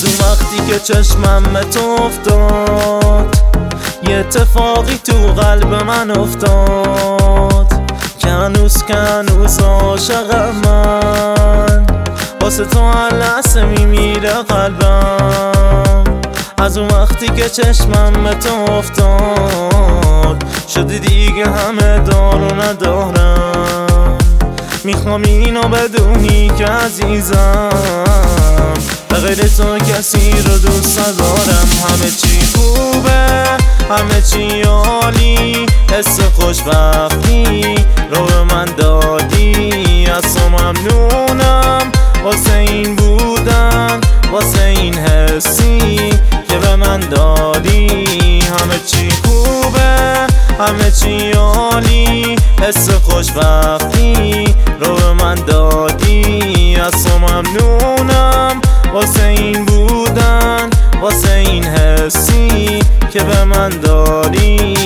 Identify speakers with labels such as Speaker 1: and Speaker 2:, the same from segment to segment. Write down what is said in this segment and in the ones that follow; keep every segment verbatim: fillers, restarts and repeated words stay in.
Speaker 1: از اون وقتی که چشمم به تو افتاد یه اتفاقی تو قلب من افتاد که هنوز که هنوز عاشقم من، واسه تو هر لحظه میمیره قلبم. از اون وقتی که چشمم به تو افتاد شده دیگه همه دار و ندارم. میخوام اینو بدونی که عزیزم به غیر تو کسی رو دوست ندارم. همه چی خوبه، همه چی عالی، حس خوشبختی رو به من دادی. از تو ممنونم واسه این بودن، واسه این حسی که به من دادی. همه چی خوبه، همه چی عالی، حس خوشبختی رو به من دادی. از تو ممنونم واسه این بودن، واسه این حسی که به من دادی.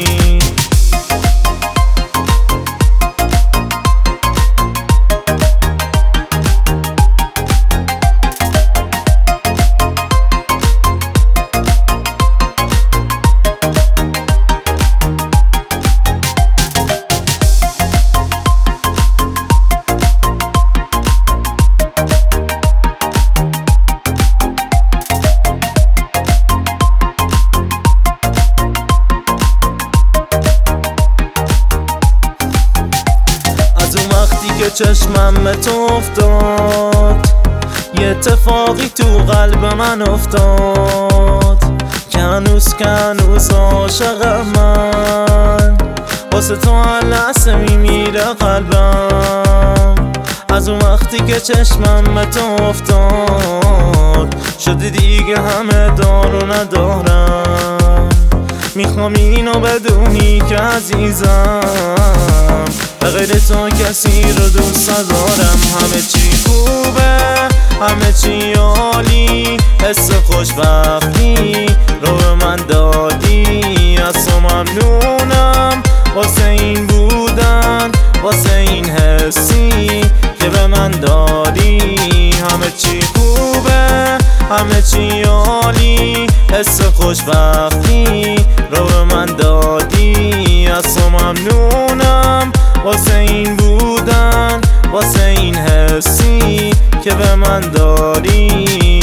Speaker 1: که چشمم به تو افتاد یه اتفاقی تو قلب من افتاد که هنوز که هنوز عاشقم من، واسه تو هر لحظه میمیره قلبم. از اون وقتی که چشمم به تو افتاد شده دیگه همه دار و ندارم. میخوام اینو بدونی که عزیزم به غیر تو کسی رو دوست ندارم. همه چی خوبه، همه چی عالی، حس خوشبختی رو به من دادی. از تو ممنونم واسه این بودن، واسه این حسی که به من دادی. همه چی خوبه، همه چی عالی، حس خوشبختی رو به من دادی. از تو ممنونم واسه این بودن، واسه این حسی که به من دادی.